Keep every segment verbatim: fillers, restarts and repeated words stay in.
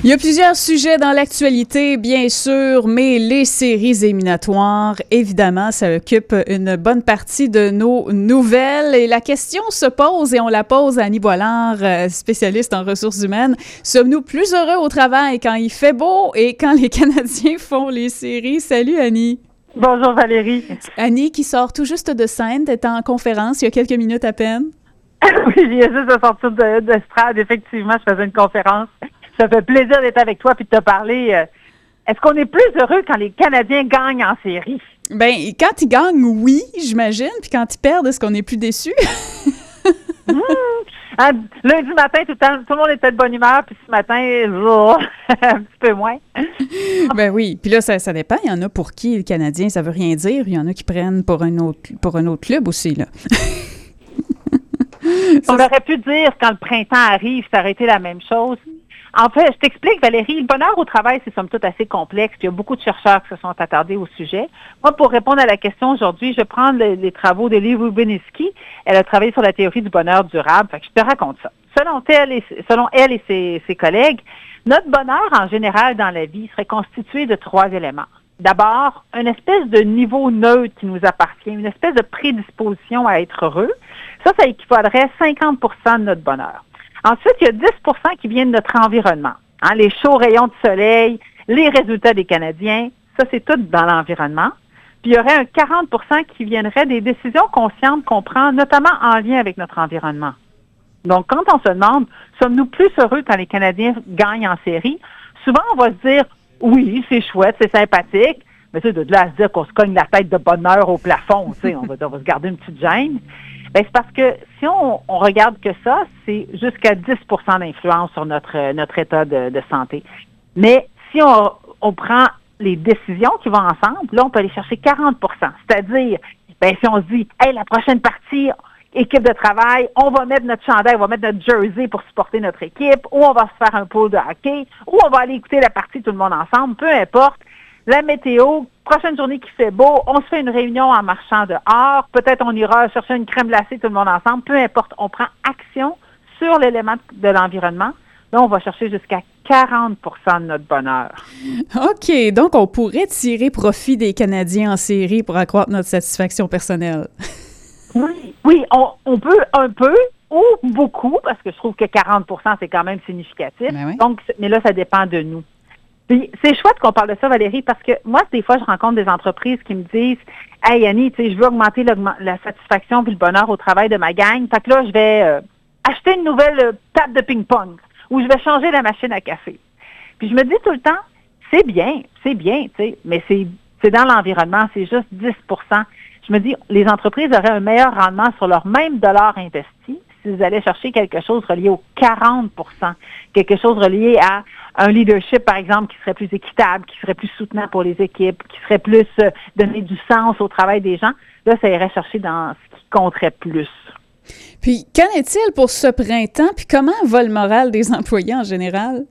Il y a plusieurs sujets dans l'actualité, bien sûr, mais les séries éliminatoires, évidemment, ça occupe une bonne partie de nos nouvelles. Et la question se pose, et on la pose à Annie Boilard, spécialiste en ressources humaines. Sommes-nous plus heureux au travail quand il fait beau et quand les Canadiens font les séries? Salut, Annie. Bonjour, Valérie. Annie, qui sort tout juste de scène, t'es en conférence il y a quelques minutes à peine. Oui, je viens juste de sortir de, d'estrade. Effectivement, je faisais une conférence. Ça fait plaisir d'être avec toi et de te parler. Est-ce qu'on est plus heureux quand les Canadiens gagnent en série? Ben, quand ils gagnent, oui, j'imagine. Puis quand ils perdent, est-ce qu'on est plus déçus? mmh. Ah, lundi matin, tout le, temps, tout le monde était de bonne humeur. Puis ce matin, oh, un petit peu moins. Ben oui. Puis là, ça, ça dépend. Il y en a pour qui le Canadien, ça veut rien dire. Il y en a qui prennent pour un autre, pour un autre club aussi, là. On aurait pu dire quand le printemps arrive, ça aurait été la même chose. En fait, je t'explique, Valérie, le bonheur au travail, c'est somme toute assez complexe. Il y a beaucoup de chercheurs qui se sont attardés au sujet. Moi, pour répondre à la question aujourd'hui, je vais prendre les, les travaux de Lee Rubinstein. Elle a travaillé sur la théorie du bonheur durable. Fait que je te raconte ça. Selon elle et, selon elle et ses, ses collègues, notre bonheur en général dans la vie serait constitué de trois éléments. D'abord, une espèce de niveau neutre qui nous appartient, une espèce de prédisposition à être heureux. Ça, ça équivaudrait à cinquante pour cent de notre bonheur. Ensuite, il y a dix pour cent qui viennent de notre environnement. Hein, les chauds rayons de soleil, les résultats des Canadiens, ça, c'est tout dans l'environnement. Puis, il y aurait un quarante pour cent qui viendrait des décisions conscientes qu'on prend, notamment en lien avec notre environnement. Donc, quand on se demande, sommes-nous plus heureux quand les Canadiens gagnent en série? Souvent, on va se dire, oui, c'est chouette, c'est sympathique, mais tu sais, de là à se dire qu'on se cogne la tête de bonheur au plafond, tu sais, on va, on va se garder une petite gêne. Ben, c'est parce que si on, on regarde que ça, c'est jusqu'à dix pour cent d'influence sur notre, notre état de, de santé. Mais si on, on prend les décisions qui vont ensemble, là, on peut aller chercher quarante pour cent. C'est-à-dire, ben, si on se dit, hey, la prochaine partie, équipe de travail, on va mettre notre chandail, on va mettre notre jersey pour supporter notre équipe, ou on va se faire un pool de hockey, ou on va aller écouter la partie tout le monde ensemble, peu importe. La météo, prochaine journée qui fait beau, on se fait une réunion en marchant dehors, peut-être on ira chercher une crème glacée tout le monde ensemble, peu importe, on prend action sur l'élément de l'environnement. Là, on va chercher jusqu'à quarante pour cent de notre bonheur. OK, donc on pourrait tirer profit des Canadiens en série pour accroître notre satisfaction personnelle. Oui, oui, on, on peut un peu ou beaucoup, parce que je trouve que quarante pour cent, c'est quand même significatif. Ben oui. Donc, mais là, ça dépend de nous. Puis, c'est chouette qu'on parle de ça, Valérie, parce que moi, des fois, je rencontre des entreprises qui me disent « Hey, Annie, tu sais, je veux augmenter la satisfaction puis le bonheur au travail de ma gang. Fait que là, je vais euh, acheter une nouvelle euh, table de ping-pong ou je vais changer la machine à café. » Puis, je me dis tout le temps, c'est bien, c'est bien, tu sais, mais c'est, c'est dans l'environnement, c'est juste dix pour cent. Je me dis, les entreprises auraient un meilleur rendement sur leur même dollar investi s'ils allaient chercher quelque chose relié au quarante pour cent, quelque chose relié à un leadership, par exemple, qui serait plus équitable, qui serait plus soutenant pour les équipes, qui serait plus euh, donner du sens au travail des gens. Là, ça irait chercher dans ce qui compterait plus. Puis, qu'en est-il pour ce printemps? Puis, comment va le moral des employés en général?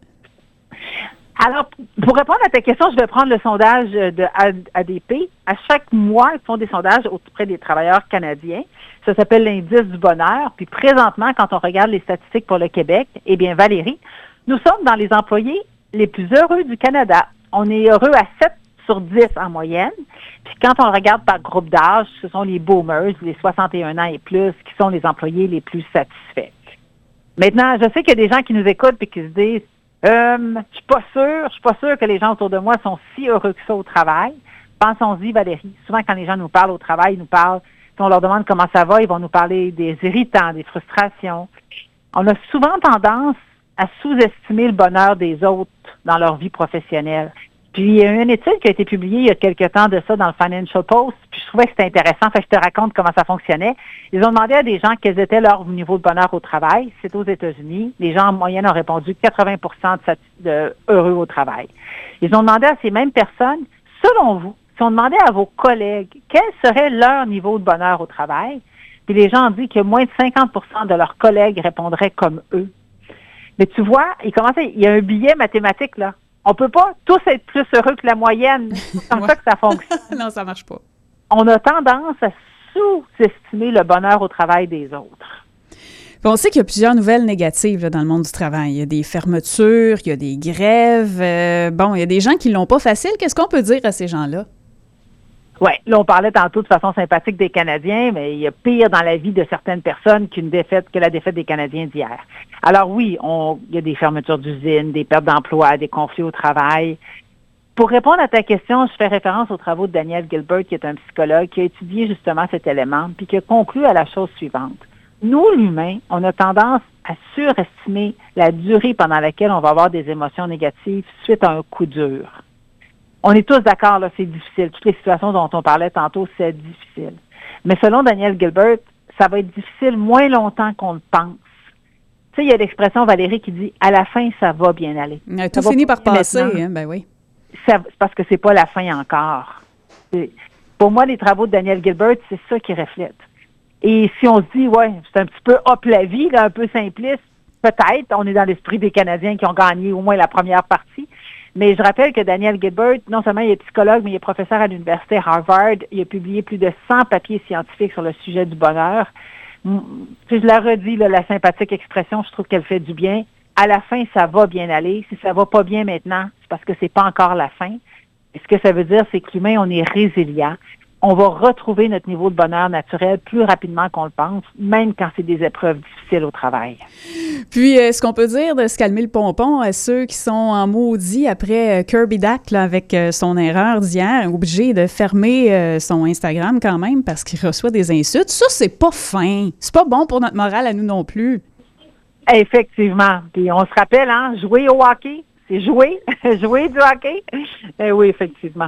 Alors, pour répondre à ta question, je vais prendre le sondage de A D P. À chaque mois, ils font des sondages auprès des travailleurs canadiens. Ça s'appelle l'indice du bonheur. Puis présentement, quand on regarde les statistiques pour le Québec, eh bien, Valérie, nous sommes dans les employés les plus heureux du Canada. On est heureux à sept sur dix en moyenne. Puis quand on regarde par groupe d'âge, ce sont les boomers, les soixante et un ans et plus, qui sont les employés les plus satisfaits. Maintenant, je sais qu'il y a des gens qui nous écoutent et qui se disent Euh, je suis pas sûre, je suis pas sûre que les gens autour de moi sont si heureux que ça au travail. Pensons-y, Valérie. Souvent, quand les gens nous parlent au travail, ils nous parlent, si on leur demande comment ça va, ils vont nous parler des irritants, des frustrations. On a souvent tendance à sous-estimer le bonheur des autres dans leur vie professionnelle. Puis, il y a une étude qui a été publiée il y a quelque temps de ça dans le Financial Post, puis je trouvais que c'était intéressant, fait que je te raconte comment ça fonctionnait. Ils ont demandé à des gens quels étaient leur niveau de bonheur au travail. C'est aux États-Unis. Les gens en moyenne ont répondu quatre-vingts pour cent de, de heureux au travail. Ils ont demandé à ces mêmes personnes, selon vous, si on demandait à vos collègues quel serait leur niveau de bonheur au travail, puis les gens ont dit que moins de cinquante pour cent de leurs collègues répondraient comme eux. Mais tu vois, il commence à, il y a un billet mathématique, là. On peut pas tous être plus heureux que la moyenne. C'est comme ouais. ça que ça fonctionne. Non, ça marche pas. On a tendance à sous-estimer le bonheur au travail des autres. Puis on sait qu'il y a plusieurs nouvelles négatives là, dans le monde du travail. Il y a des fermetures, il y a des grèves. Euh, bon, il y a des gens qui l'ont pas facile. Qu'est-ce qu'on peut dire à ces gens-là? Oui, là, on parlait tantôt de façon sympathique des Canadiens, mais il y a pire dans la vie de certaines personnes qu'une défaite, que la défaite des Canadiens d'hier. Alors oui, on, il y a des fermetures d'usines, des pertes d'emploi, des conflits au travail. Pour répondre à ta question, je fais référence aux travaux de Daniel Gilbert, qui est un psychologue, qui a étudié justement cet élément, puis qui a conclu à la chose suivante. Nous, l'humain, on a tendance à surestimer la durée pendant laquelle on va avoir des émotions négatives suite à un coup dur. On est tous d'accord, là, c'est difficile. Toutes les situations dont on parlait tantôt, c'est difficile. Mais selon Daniel Gilbert, ça va être difficile moins longtemps qu'on le pense. Tu sais, il y a l'expression, Valérie, qui dit « à la fin, ça va bien aller ». Tout finit par passer, hein, ben oui. Ça, c'est parce que c'est pas la fin encore. C'est, pour moi, les travaux de Daniel Gilbert, c'est ça qui reflète. Et si on se dit, ouais, c'est un petit peu hop la vie, là, un peu simpliste, peut-être, on est dans l'esprit des Canadiens qui ont gagné au moins la première partie. Mais je rappelle que Daniel Gilbert, non seulement il est psychologue, mais il est professeur à l'université Harvard. Il a publié plus de cent papiers scientifiques sur le sujet du bonheur. Si je la redis, là, la sympathique expression, je trouve qu'elle fait du bien. À la fin, ça va bien aller. Si ça va pas bien maintenant, c'est parce que c'est pas encore la fin. Et ce que ça veut dire, c'est que l'humain, on est résilient. On va retrouver notre niveau de bonheur naturel plus rapidement qu'on le pense, même quand c'est des épreuves difficiles au travail. Puis, est-ce qu'on peut dire de se calmer le pompon à ceux qui sont en maudit après Kirby Dack, là, avec son erreur d'hier, obligé de fermer euh, son Instagram quand même parce qu'il reçoit des insultes? Ça, c'est pas fin. C'est pas bon pour notre morale à nous non plus. Effectivement. Puis on se rappelle, hein, jouer au hockey, c'est jouer, jouer du hockey. Eh oui, effectivement.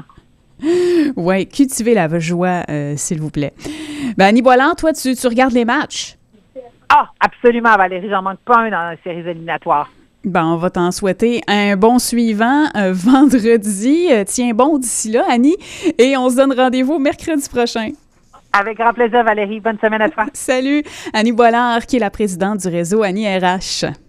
Oui, cultivez la joie, euh, s'il vous plaît. Ben, Annie Boiland, toi, tu, tu regardes les matchs? Ah, absolument, Valérie. J'en manque pas un dans les séries éliminatoires. Ben, on va t'en souhaiter un bon suivant euh, vendredi. Euh, tiens bon d'ici là, Annie. Et on se donne rendez-vous mercredi prochain. Avec grand plaisir, Valérie. Bonne semaine à toi. Salut. Annie Boilard, qui est la présidente du réseau Annie R H.